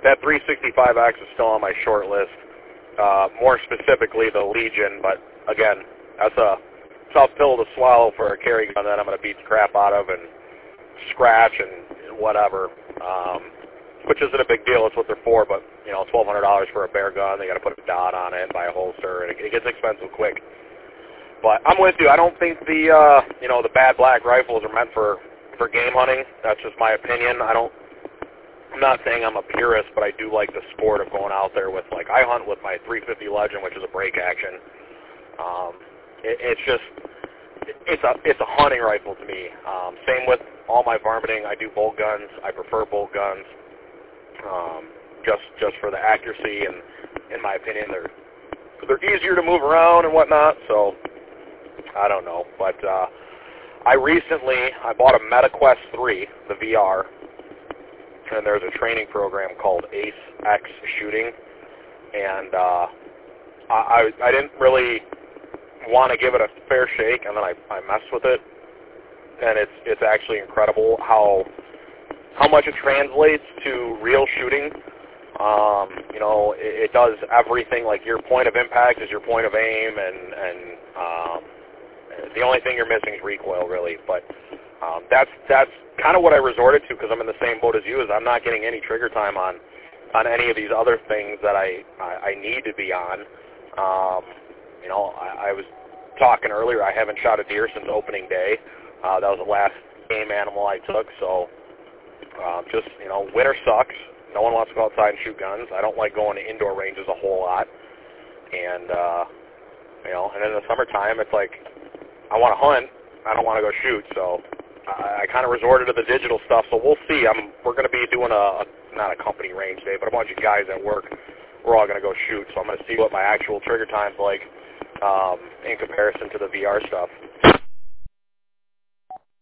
that 365X is still on my short list. More specifically, the Legion, but again, that's a tough pill to swallow for a carry gun that I'm going to beat the crap out of and scratch and whatever, which isn't a big deal. It's what they're for, but, you know, $1,200 for a bear gun. They got to put a dot on it and buy a holster, and it gets expensive quick. But I'm with you. I don't think the, you know, the bad black rifles are meant for game hunting. That's just my opinion. I'm not saying I'm a purist, but I do like the sport of going out there with, like, I hunt with my 350 Legend, which is a break action. It's a hunting rifle to me. Same with all my varminting. I do bolt guns. I prefer bolt guns, just for the accuracy, and in my opinion, they're easier to move around and whatnot. So I don't know, but I bought a MetaQuest 3, the VR. And there's a training program called Ace X Shooting, and I didn't really want to give it a fair shake, and then I messed with it, and it's actually incredible how much it translates to real shooting. You know, it does everything. Like, your point of impact is your point of aim, and the only thing you're missing is recoil, really. But that's kind of what I resorted to, because I'm in the same boat as you. Is I'm not getting any trigger time on any of these other things that I need to be on. You know, I was talking earlier. I haven't shot a deer since opening day. That was the last game animal I took. So just, you know, winter sucks. No one wants to go outside and shoot guns. I don't like going to indoor ranges a whole lot. And you know, and in the summertime, it's like I want to hunt. I don't want to go shoot. So I kind of resorted to the digital stuff, so we'll see. We're going to be doing not a company range day, but a bunch of guys at work. We're all going to go shoot, so I'm going to see what my actual trigger time's like in comparison to the VR stuff.